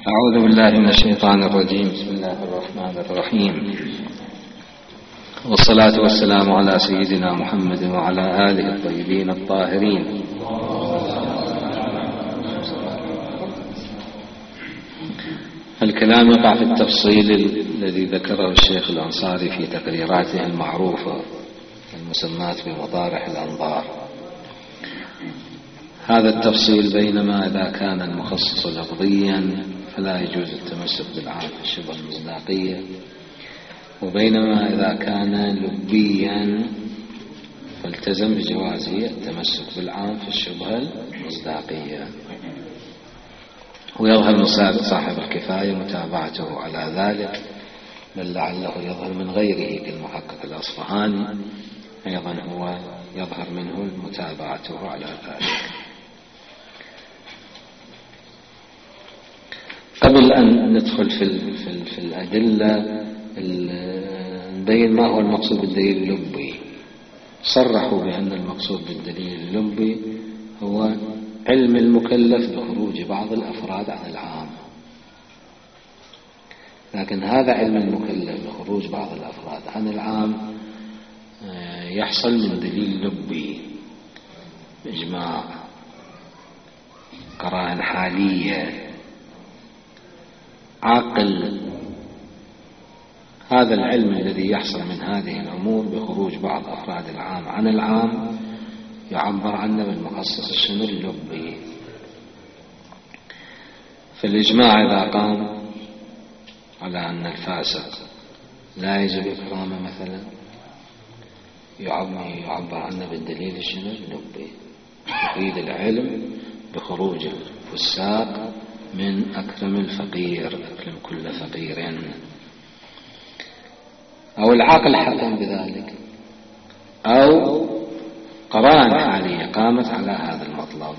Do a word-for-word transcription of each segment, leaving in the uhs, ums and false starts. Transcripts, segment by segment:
أعوذ بالله من الشيطان الرجيم. بسم الله الرحمن الرحيم، والصلاة والسلام على سيدنا محمد وعلى آله الطيبين الطاهرين. الكلام يقع في التفصيل الذي ذكره الشيخ الأنصاري في تقريراته المعروفة المسماة بمطارح الأنظار. هذا التفصيل بينما إذا كان المخصص لفظيا فلا يجوز التمسك بالعام في الشبهة المصداقية، وبينما إذا كان لبيا فالتزم بجواز التمسك بالعام في الشبهة المصداقية. ويظهر من صاحب الكفاية متابعته على ذلك، بل لعله يظهر من غيره كالمحقق الأصفهاني أيضا هو يظهر منه متابعته على ذلك. قبل أن ندخل في, في, في الأدلة نبين ما هو المقصود بالدليل اللبي. صرحوا بأن المقصود بالدليل اللبي هو علم المكلف بخروج بعض الأفراد عن العام، لكن هذا علم المكلف بخروج بعض الأفراد عن العام يحصل من دليل لبي، إجماع، قرائن حالية، عقل. هذا العلم الذي يحصل من هذه الأمور بخروج بعض أفراد العام عن العام يعبر عنه بالمخصص الشنو اللبي. فالإجماع إذا قام على أن الفاسق لا يجب إكرامه مثلا يعبر عنه بالدليل الشنو اللبي، يفيد العلم بخروج الفساق من أكرم الفقير، أكرم كل فقير. أو العقل حكم بذلك، أو قرائن حالية قامت على هذا المطلب،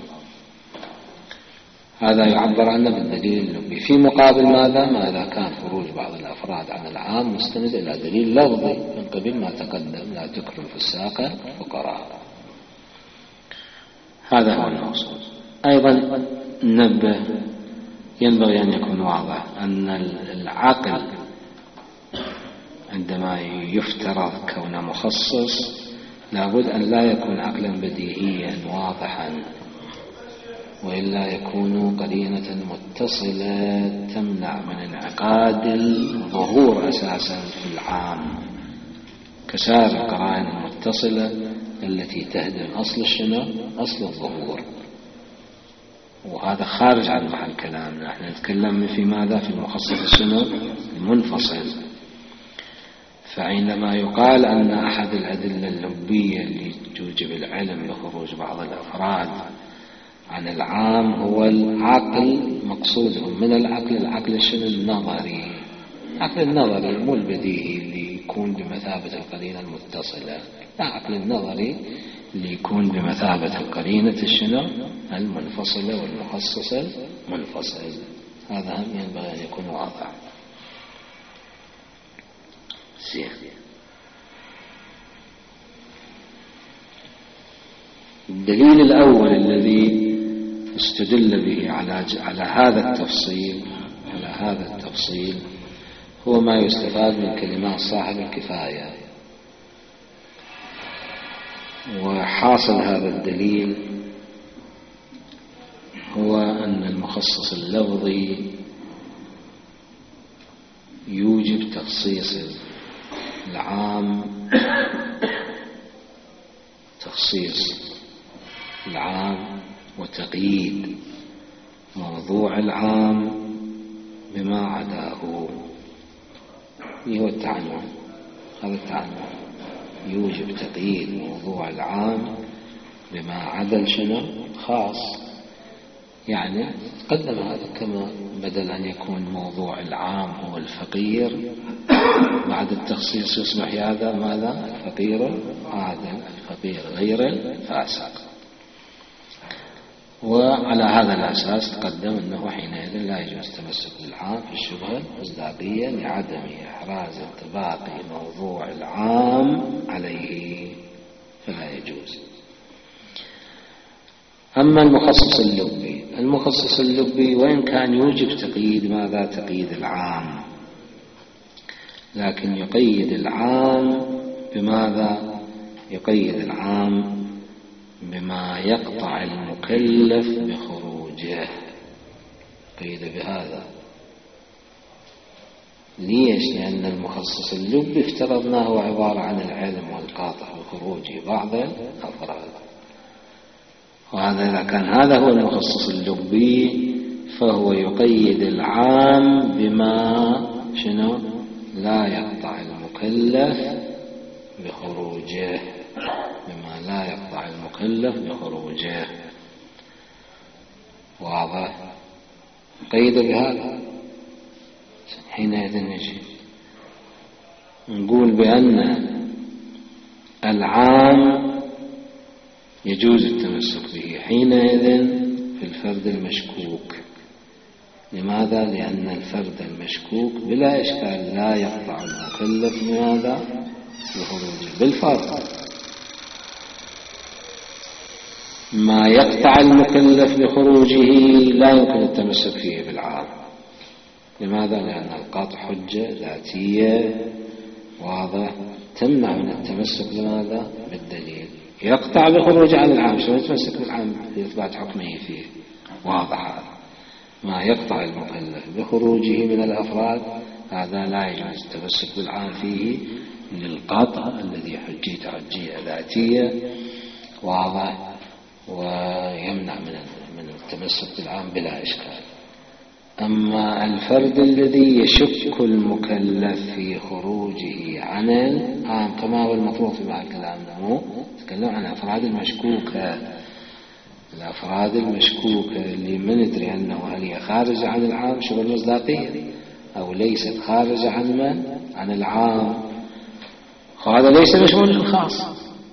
هذا يعبر عنه بالدليل اللبي. في مقابل ماذا؟ ماذا كان خروج بعض الأفراد عن العام مستند إلى دليل لفظي من قبل ما تقدم، لا تكرم فساق فقراء. هذا هو المقصود. أيضا ننبه، ينبغي أن يكون واضح أن العقل عندما يفترض كونه مخصص لابد أن لا يكون عقلا بديهيا واضحا، وإلا يكون قرينة متصلة تمنع من انعقاد الظهور أساسا في العام، كسائر القرائن المتصلة التي تهدم أصل الشنو؟ أصل الظهور. وهذا خارج عن محل كلامنا، نحن نتكلم في ماذا؟ في المخصص الشنو؟ المنفصل. فعندما يقال أن أحد الأدلة اللبية اللي توجب العلم بخروج بعض الأفراد عن العام هو العقل، مقصودهم من العقل العقل الشنو؟ النظري. العقل النظري مو البديهي اللي يكون بمثابة القرينة المتصلة، لا، عقل النظري اللي يكون بمثابة القرينة الشنو؟ المنفصلة والمخصصة المنفصل. هذا هم ينبغي أن يكون واضح. زين. الدليل الأول الذي استدل به على على هذا التفصيل على هذا التفصيل هو ما يستفاد من كلمات صاحب الكفاية. وحاصل هذا الدليل هو أن المخصص اللفظي يوجب تخصيص العام، تخصيص العام وتقييد موضوع العام بما عداه. هو التعنون، هذا التعنون يوجب تقييد موضوع العام بما عدا شنو؟ خاص. يعني تقدم هذا كما بدل أن يكون موضوع العام هو الفقير، بعد التخصيص يصبح هذا ماذا؟ الفقير عادل، الفقير غير الفاسق. وعلى هذا الأساس تقدم أنه حينئذ لا يجوز التمسك بالعام في الشبهة المصداقية لعدم إحراز انطباق موضوع العام عليه، فلا يجوز. أما المخصص اللبي المخصص اللبي وإن كان يوجب تقييد ماذا؟ تقييد العام، لكن يقيد العام بماذا؟ يقيد العام بما يقطع المكلف بخروجه، قيد بهذا. ليش؟ لأن المخصص اللبي افترضناه هو عبارة عن العلم والقاطع بخروج بعض الأفراد، وهذا إذا كان هذا هو المخصص اللبي فهو يقيد العام بما شنو؟ لا يقطع المكلف بخروجه، بما لا يقطع المكلف بخروجه. واضح؟ قيد بهذا. حينئذ نجي نقول بأن العام يجوز التمسك به حينئذ في الفرد المشكوك. لماذا؟ لأن الفرد المشكوك بلا إشكال لا يقطع المكلف بماذا؟ بخروجه. بالفرق ما يقطع المكلف بخروجه لا يمكن التمسك فيه بالعام. لماذا؟ لأن القطع حجة ذاتية واضح تمنع من التمسك بماذا؟ بالدليل. يقطع بخروج عن العام، شو يتمسك بالعام لإثبات حكمه فيه؟ واضح هذا. ما يقطع المكلف بخروجه من الأفراد هذا لا يجوز التمسك بالعام فيه للقطع الذي حجيته حجية ذاتية واضح، ويمنع من من التمسك بالعام بلا إشكال. أما الفرد الذي يشك المكلف في خروجه عن العام كما هو المفروض في بعض الكلام، مو تكلم عن الأفراد المشكوكة. الأفراد المشكوكة اللي ما ندري أنه هل هي خارجة عن العام شبه المصداقية أو ليست خارجة عن من؟ عن العام. هذا ليس مشمول الخاص،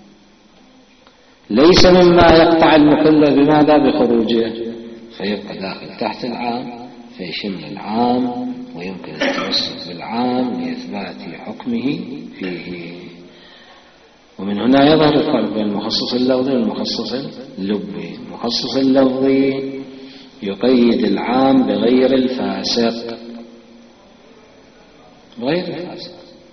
ليس مما يقطع المكلف بماذا؟ بخروجه، فيبقى داخل تحت العام فيشمل العام ويمكن التمسك بالعام لإثبات حكمه فيه. ومن هنا يظهر الفرق بين المخصص اللفظي والمخصص اللبي. المخصص اللفظي يقيد العام بغير الفاسق، بغير الفاسق.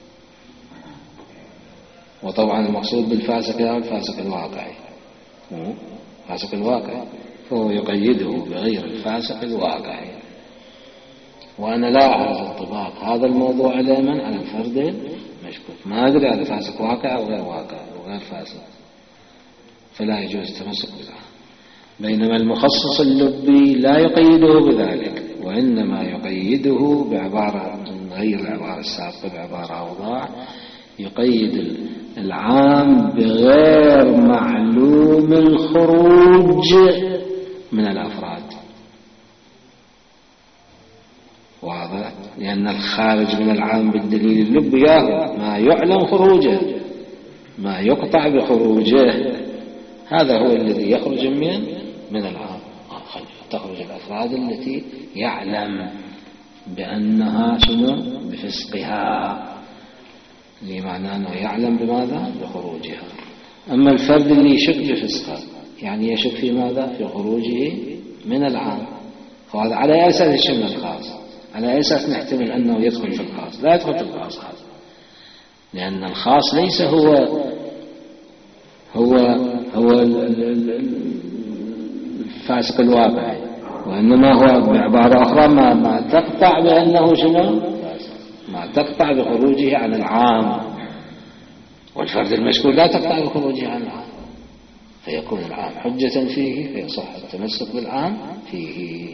وطبعا المقصود بالفاسق هو الفاسق الواقعي، الفاسق الواقعي، فهو يقيده بغير الفاسق الواقعي. وأنا لا أعرف انطباق هذا الموضوع على من؟ على الفرد المشكوك. ما أدري هذا فاسق واقع أو غير واقع أو غير فاسق، فلا يجوز التمسك بالعام. بينما المخصص اللبي لا يقيده بذلك، وإنما يقيده بعبارة غير العبارة السابقة، بعبارة أوضح، يقيد العام بغير معلوم الخروج من الأفراد. واضح؟ لأن الخارج من العام بالدليل اللبي ما يعلم خروجه، ما يقطع بخروجه، هذا هو الذي يخرج من من العام. تخرج الأفراد التي يعلم بأنها شنو؟ بفسقها، لمعنى أنه يعلم بماذا؟ بخروجها. أما الفرد اللي يشك بفسقها يعني يشك في ماذا؟ في خروجه من العام، فهذا على أساس يشمل الخاص، على أساس نحتمل أنه يدخل في الخاص. لا يدخل في الخاص هذا، لأن الخاص ليس هو هو هو الفاسق الواقعي، وإنما هو بعبارة أخرى ما, ما تقطع بأنه شنو؟ ما تقطع بخروجه عن العام. والفرد المشكوك لا تقطع بخروجه عن العام، فيكون العام حجة فيه، فيصح التمسك بالعام فيه.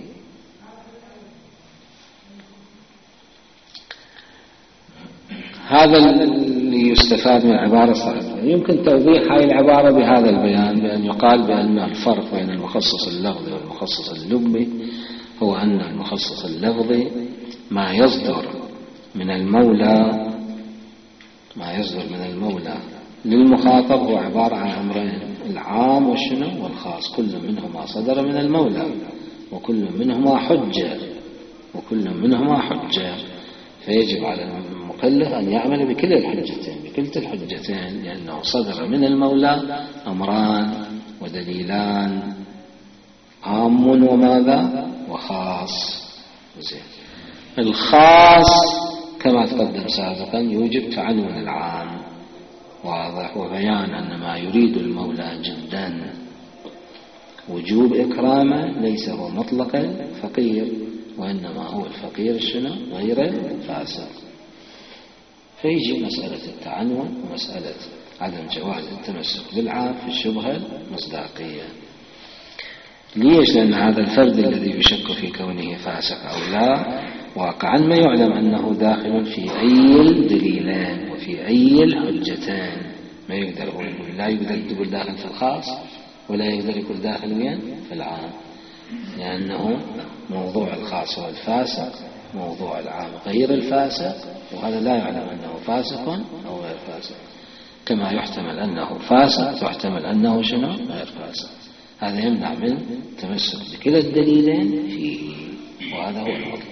هذا اللي يستفاد من العبارة الصحيحة. يمكن توضيح هذه العبارة بهذا البيان، بأن يقال بأن الفرق بين المخصص اللفظي والمخصص اللبي هو أن المخصص اللفظي ما يصدر من المولى ما يصدر من المولى للمخاطب هو عبارة عن أمرين: العام والشنو والخاص. كل منهما صدر من المولى، وكل منهما حجة وكل منهما حجة فيجب على المكلف أن يعمل بكل الحجتين بكلتا الحجتين، لأنه صدر من المولى أمران ودليلان عام وماذا وخاص. زين. الخاص كما تقدم سابقا يوجب تعنون العام، واضح، وبيان أن ما يريد المولى جدا وجوب إكرامه ليس هو مطلق الفقير، وإنما هو الفقير شنو غير الفاسق. فيجي مسألة التعنون ومسألة عدم جواز التمسك بالعام في الشبهة المصداقية. ليش؟ لأن هذا الفرد الذي يشك في كونه فاسق أو لا واقعا ما يعلم أنه داخل في أي الدليلين وفي أي الحجتين. ما يقدر هو يقول، لا يقدر يقول داخل في الخاص ولا يقدر يقول داخل وين في العام، لأنه موضوع الخاص هو الفاسق، موضوع العام غير الفاسق، وهذا لا يعلم أنه فاسق أو غير فاسق. كما يحتمل أنه فاسق يحتمل أنه شنو غير فاسق. هذا يمنع من التمسك بكلا الدليلين فيه، وهذا هو المطلوب.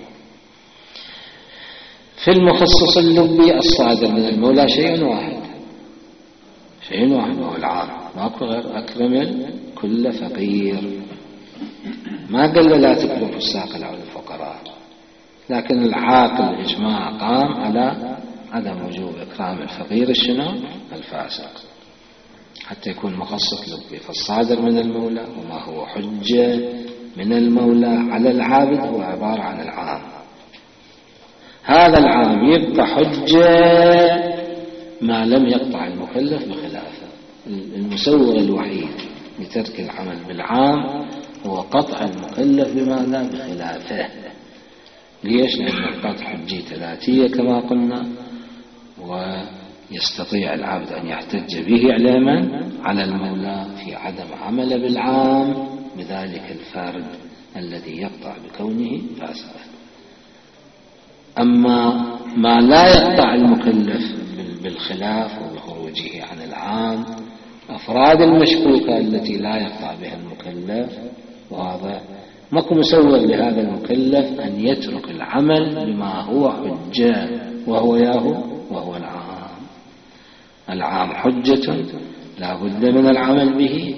في المخصص اللبي الصادر من المولى شيء واحد، شيء واحد وهو العام، ماكو غير أكرم كل فقير. ما قال لا تكرم فساق أو الفقراء، لكن العاقل الإجماع قام على عدم وجوب إكرام الفقير الشنو الفاسق حتى يكون مخصص لبي. فالصادر من المولى وما هو حجة من المولى على العابد هو عبارة عن العام. هذا العام يبقى حجة ما لم يقطع المكلف بخلافه. المسوغ الوحيد لترك العمل بالعام هو قطع المكلف بماذا بخلافه. ليش؟ لأن القطع حجية ذاتية كما قلنا، ويستطيع العبد أن يحتج به على من؟ على المولى في عدم عمل بالعام بذلك الفرد الذي يقطع بكونه فاسدا. أما ما لا يقطع المكلف بالخلاف وبخروجه عن العام، أفراد المشكوكة التي لا يقطع بها المكلف، وهذا ماكو مسوغ لهذا المكلف أن يترك العمل بما هو حجة وهو ياهو وهو العام. العام حجة لا بد من العمل به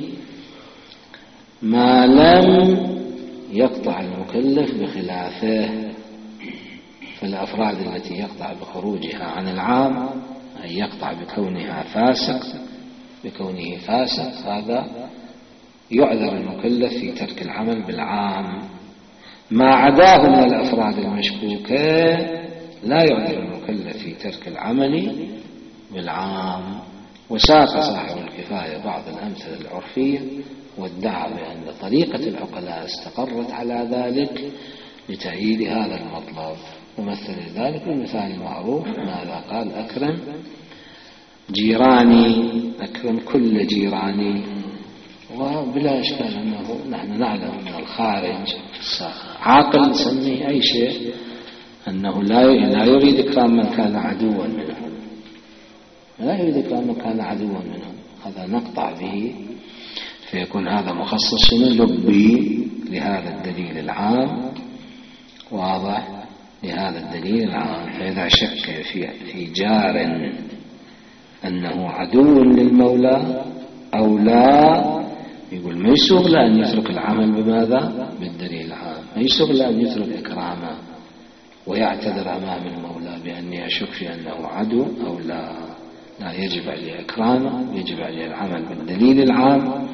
ما لم يقطع المكلف بخلافه. فالأفراد التي يقطع بخروجها عن العام أي يقطع بكونها فاسق بكونه فاسق هذا يعذر المكلف في ترك العمل بالعام. ما عداه من الأفراد المشكوكة لا يعذر المكلف في ترك العمل بالعام. وساق صاحب الكفاية بعض الأمثلة العرفية وادعى بأن طريقة العقلاء استقرت على ذلك لتأييد هذا المطلب، ومثل ذلك بالمثال المعروف ماذا قال؟ أكرم جيراني، أكرم كل جيراني. وبلا إشكال أنه نحن نعلم من الخارج عاقل نسميه أي شيء أنه لا يريد إكرام من كان عدوا منهم، لا يريد إكرام من كان عدوا منهم، هذا نقطع به. فيكون هذا مخصص شنو لبي لهذا الدليل العام، واضح، لهذا الدليل العام. فإذا شك في في جار أنه عدو للمولى أو لا، يقول ما يسوغ له أن يترك العمل بماذا؟ بالدليل العام. ما يسوغ له أن يترك إكرامه ويعتذر أمام المولى بأني أشك في أنه عدو أو لا. لا، يجب عليه إكرامه، يجب عليه العمل بالدليل العام،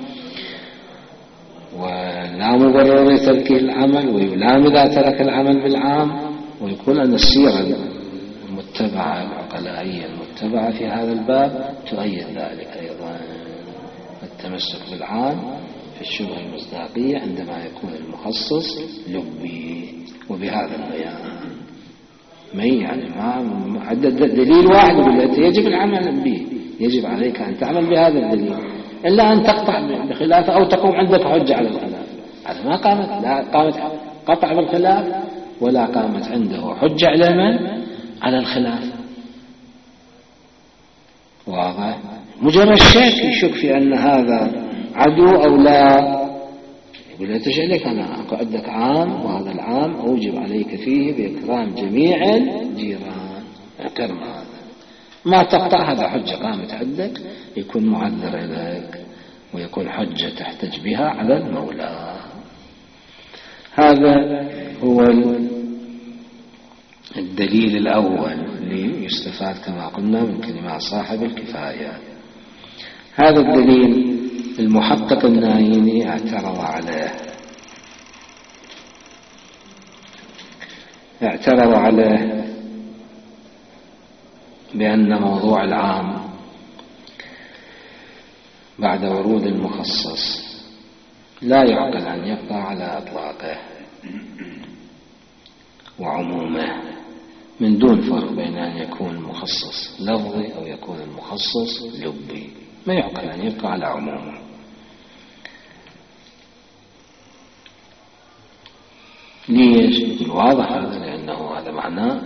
ولا مبرر لتركه العمل، ويلام إذا ترك العمل بالعام. ويقول أن السيرة المتبعة العقلائية المتبعة في هذا الباب تؤيد ذلك أيضا، التمسك بالعام في الشبهة المصداقية عندما يكون المخصص لبي. وبهذا البيان ما يعني ما عدد دليل واحد بالتي يجب العمل به، يجب عليك أن تعمل بهذا الدليل، إلا أن تقطع بخلافه أو تقوم عندك حجة على الخلاف. هذا ما قامت، لا قامت قطع بالخلاف ولا قامت عنده حجة على من؟ على الخلاف. واضح؟ مجرد الشك يشك في أن هذا عدو أو لا، يقول لا تشعلك أنا أقعدك عام، وهذا العام أوجب عليك فيه بإكرام جميع الجيران. أكرم هذا، ما تقطع هذا حجة قامت عندك، يكون معذر لك ويكون حجة تحتج بها على المولى. هذا هو الدليل الأول اللي يستفاد كما قلنا من كلمات صاحب الكفاية. هذا الدليل المحقق النايني اعترض عليه اعترض عليه بأن موضوع العام بعد ورود المخصص لا يعقل أن يبقى على إطلاقه وعمومه من دون فرق بين أن يكون المخصص لفظي أو يكون المخصص لبي. ما يعقل أن يبقى على عمومه. ليش؟ الواضح هذا لأنه هذا معناه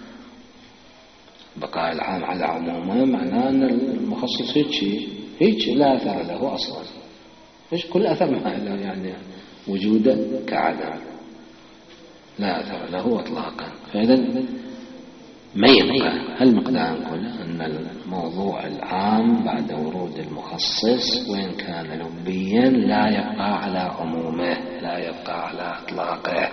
بقاء العام على عمومه، معناه أن المخصص هيك هيك لا أثر له أصلا. إيش كل أثر ما له يعني وجوده كعدم، لا أثر له إطلاقا. فإذا ما يبقى هالمقدار نقول أن الموضوع العام بعد ورود المخصص وإن كان لبيا لا يبقى على عمومه، لا يبقى على إطلاقه.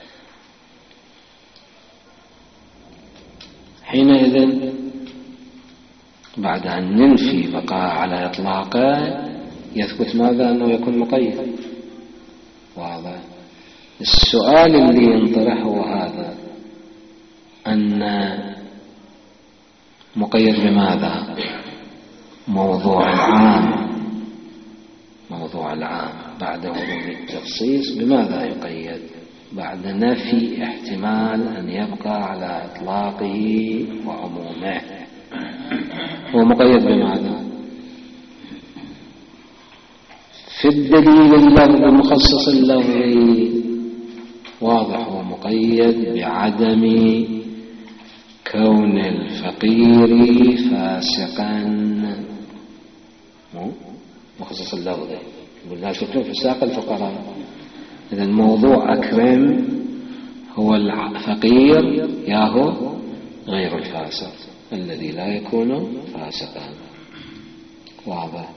حينئذ بعد أن ننفي بقاء على إطلاقه يثبت ماذا؟ أنه يكون مقيد. واضح. السؤال اللي ينطرح هو هذا، أن مقيد بماذا؟ موضوع العام موضوع العام بعد ورود التخصيص بماذا يقيد؟ بعد نفي احتمال أن يبقى على إطلاقه وعمومه. هو مقيد بماذا؟ في الدليل اللفظي المخصص اللفظي واضح، هو مقيد بعدم كون الفقير فاسقا. مخصص اللفظي قلنا شكرا في ساق الفقراء. إذا موضوع أكرم هو الفقير ياهو غير الفاسق الذي لا يكون فاسقا. واضح.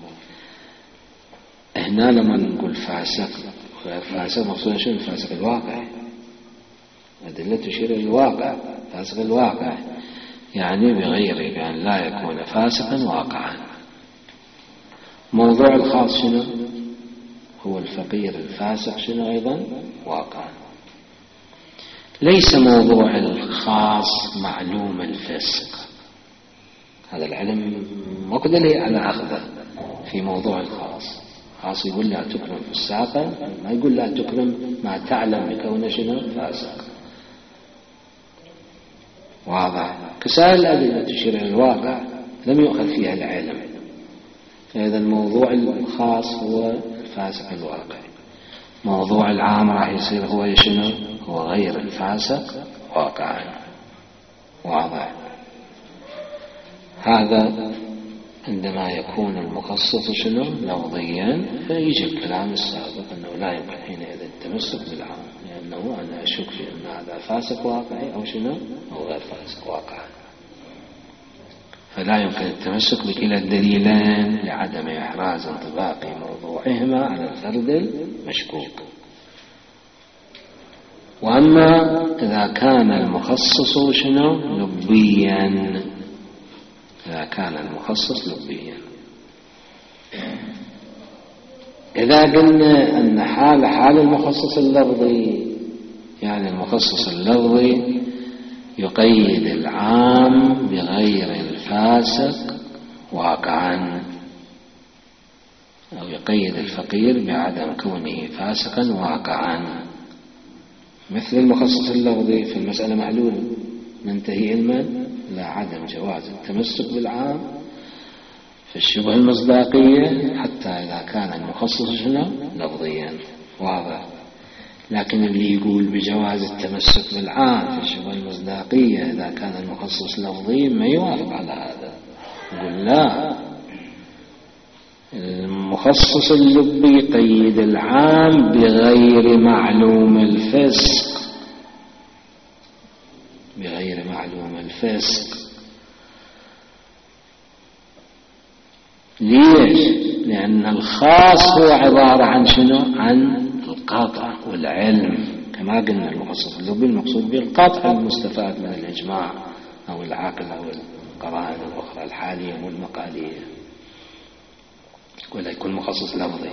هنا لما نقول فاسق غير فاسق مقصود شنو؟ الفاسق الواقع. أدلة تشير إلى الواقع، فاسق الواقع يعني بغير بأن لا يكون فاسقا واقعا. موضوع الخاص شنو؟ هو الفقير الفاسق شنو أيضا؟ واقعا. ليس موضوع الخاص معلوم الفسق، هذا العلم مقدر على أخذه في موضوع الخاص. خاص يقول لا تكرم في الساقة، ما يقول لا تكرم ما تعلم بكونه شنو؟ فاسق. واضح. كسائر الأدلة تشير إلى الواقع لم يؤخذ فيها العلم. فإذا الموضوع الخاص هو الفاسق الواقع، موضوع العام راح يصير هو شنو؟ هو غير الفاسق واقعا. واضح. هذا عندما يكون المخصص شنو؟ لفظيا، فيجي الكلام السابق أنه لا يمكن حينئذ التمسك بالعام، لأنه أنا أشك في أن هذا فاسق واقعي أو شنو؟ أو غير فاسق واقعي. فلا يمكن التمسك بكلا الدليلين لعدم إحراز انطباق موضوعهما على الفرد المشكوك. وأما إذا كان المخصص شنو؟ لبيا، إذا كان المخصص لبيا، إذا قلنا أن حال حال المخصص اللفظي، يعني المخصص اللفظي يقيد العام بغير الفاسق واقعا، أو يقيد الفقير بعدم كونه فاسقا واقعا، مثل المخصص اللفظي في المسألة معلول، ننتهي علما لا عدم جواز التمسك بالعام في الشبه المصداقية حتى إذا كان المخصص شنو؟ لفظيا. واضح. لكن اللي يقول بجواز التمسك بالعام في الشبه المصداقية إذا كان المخصص لفظيا ما يوافق على هذا، يقول لا، المخصص اللبي يقيد العام بغير معلوم الفسق، بغير معلوم الفسق. ليش؟ لأن الخاص هو عبارة عن شنو؟ عن القطع والعلم، ما قلنا المخصص اللغوي المقصود بالقطع المستفاد من الإجماع أو العقل أو القرائن الأخرى الحالية والمقالية، ولا يكون مخصص لفظي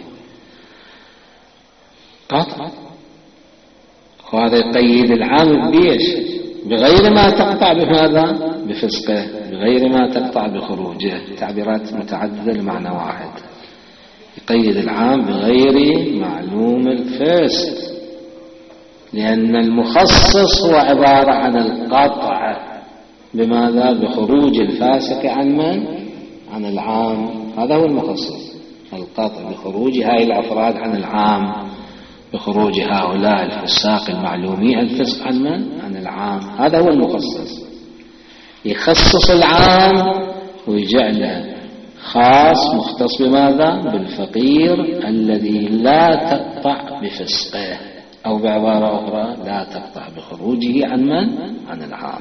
قطع. وهذا يقيد العام بإيش؟ بغير ما تقطع بماذا؟ بفسقه، بغير ما تقطع بخروجه. تعبيرات متعددة لمعنى واحد. يقيد العام بغير معلوم الفسق، لأن المخصص هو عبارة عن القطع بماذا؟ بخروج الفاسق عن من؟ عن العام. هذا هو المخصص، القطع بخروج هاي الأفراد عن العام، بخروج هؤلاء الفساق المعلومين الفسق عن من؟ عن العام. هذا هو المخصص. يخصص العام ويجعله خاص مختص بماذا؟ بالفقير الذي لا تقطع بفسقه، أو بعبارة أخرى لا تقطع بخروجه عن من؟ عن العام.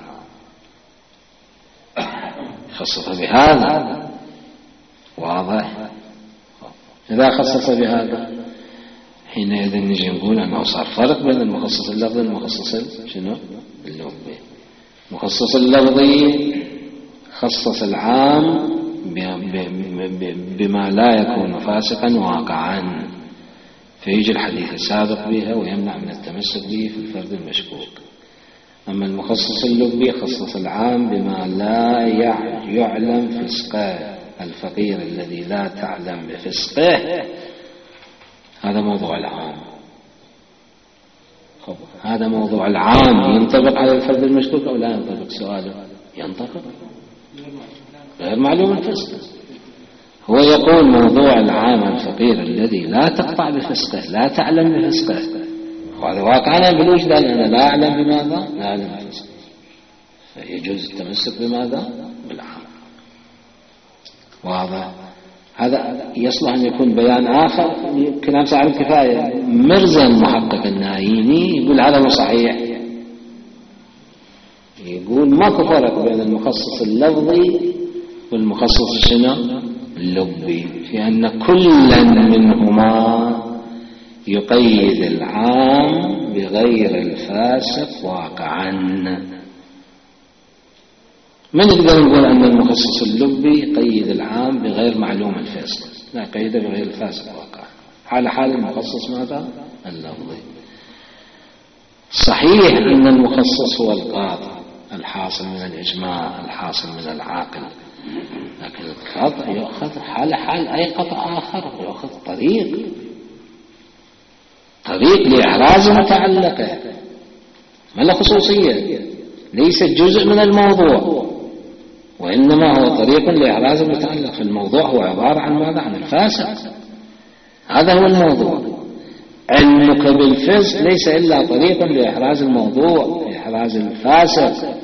خصص بهذا واضح. إذا خصص بهذا حينئذ نجي نقول أنه صار فرق بين المخصص اللفظي والمخصص شنو؟ اللغوي. مخصص اللفظي خصص العام بما لا يكون فاسقا واقعا، فيجي الحديث السابق بها ويمنع من التمسك به في الفرد المشكوك. أما المخصص اللغوي خصص العام بما لا يعلم فسقه، الفقير الذي لا تعلم بفسقه، هذا موضوع العام. هذا موضوع العام ينطبق على الفرد المشكوك أو لا ينطبق؟ سؤاله ينطبق، غير معلوم الفسق. هو يقول موضوع العام الفقير الذي لا تقطع بفسقه، لا تعلم بفسقه، وهذا واقعنا بالوجدان، أنا لا أعلم بماذا؟ لا أعلم بفسقه، فيجوز التمسك بماذا؟ بالعام. واضح. هذا يصلح أن يكون بيان آخر. كلام صاحب الكفاية مرزا المحقق النايني يقول هذا هو صحيح، يقول ماكو فرق بين المخصص اللفظي والمخصص شنو؟ اللغوي، في أن كلا منهما يقيد العام بغير الفاسق واقعا. من يقدر نقول أن المخصص اللغوي يقيد العام بغير معلوم الفاسق؟ لا، قيده بغير الفاسق واقعا، على حال المخصص ماذا؟ اللفظي. صحيح أن المخصص هو القاطع الحاصل من الإجماع الحاصل من العاقل، لكن القطع يأخذ حال حال أي قطع آخر، يأخذ طريق طريق لإحراز متعلقه، ما له خصوصية، ليس جزء من الموضوع، وإنما هو طريق لإحراز المتعلق. في الموضوع هو عبارة عن ماذا؟ عن الفاسق. هذا هو الموضوع. علمك بالفسق ليس إلا طريق لإحراز الموضوع، لإحراز الفاسق.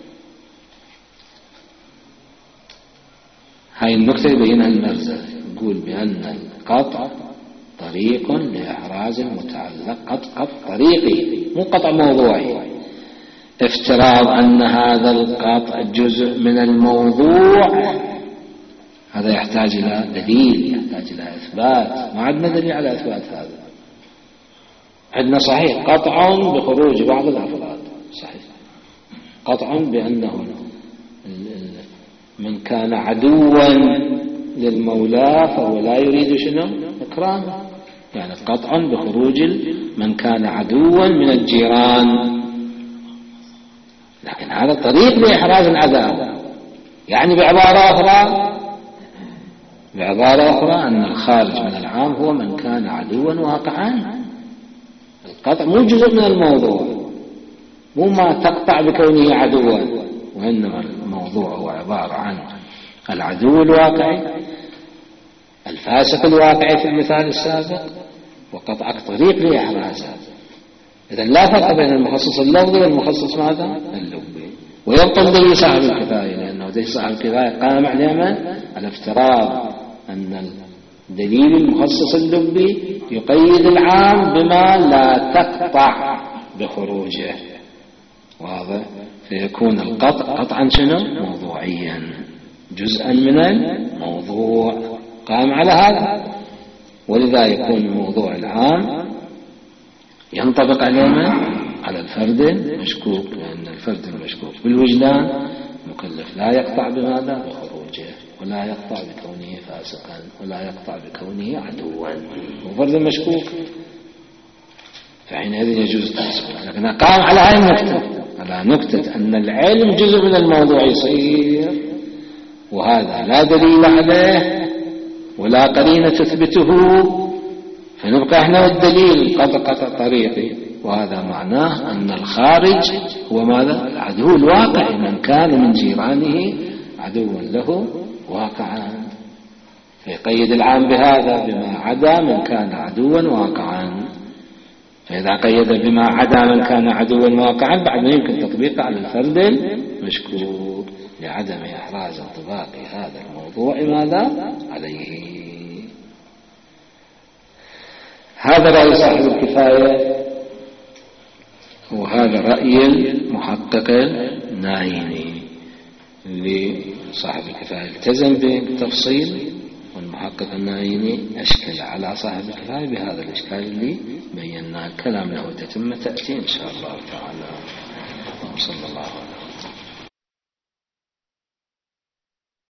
هاي النقطة يبينها المرزا، يقول بأن القطع طريق لإحراز المتعلق، قطع طريقي مو قطع موضوعي. افتراض أن هذا القطع جزء من الموضوع هذا يحتاج إلى دليل، يحتاج إلى إثبات. ما عندنا دليل على إثبات هذا. عندنا صحيح قطع بخروج بعض الأفراد، صحيح قطع بأنه من كان عدوا للمولى فهو لا يريد شنو؟ إكرامه، يعني قطع بخروج من كان عدوا من الجيران. لكن هذا طريق لإحراز العذاب. يعني بعبارة أخرى بعبارة أخرى أن الخارج من العام هو من كان عدوا واقعا. القطع مو جزء من الموضوع، مو ما تقطع بكونه عدوا، وإنما الموضوع هو عبارة عن العدو الواقعي، الفاسق الواقعي في المثال السابق، وقطعك طريق لإحرازه. إذن لا فرق بين المخصص اللفظي والمخصص ماذا؟ اللغوي. ويبطل دليل صاحب الكفاية، لأنه دليل صاحب الكفاية قام على من؟ على افتراض أن دليل المخصص اللغوي يقيد العام بما لا تقطع بخروجه. واضح؟ فيكون القطع قطعا شنو؟ موضوعيا، جزءا من الموضوع، قام على هذا. ولذا يكون الموضوع العام ينطبق علينا على الفرد المشكوك، لأن الفرد المشكوك بالوجدان مكلف لا يقطع بماذا؟ بخروجه، ولا يقطع بكونه فاسقا، ولا يقطع بكونه عدوا، وفرد المشكوك فحينئذ يجوز التعصيب. لكن قام على هذه النكتة، على نكتة أن العلم جزء من الموضوع يصير، وهذا لا دليل عليه ولا قرينة تثبته، فنبقى احنا والدليل قطع قطع طريقي. وهذا معناه أن الخارج هو ماذا؟ العدو الواقع، من كان من جيرانه عدوا له واقعا، فيقيد العام بهذا بما عدا من كان عدوا واقعا. فإذا قيد بما عدا من كان عدوا واقعا بعد ما يمكن تطبيقه على الفرد المشكوك لعدم إحراز انطباق هذا الموضوع ماذا عليه. هذا رأي صاحب الكفاية، وهذا رأي المحقق النايني. اللي صاحب الكفاية التزم بالتفصيل، والمحقق النايني أشكل على صاحب الكفاية بهذا الإشكال اللي بينا. الكلام له تتم تأتي إن شاء الله تعالى. صلى الله عليه وسلم.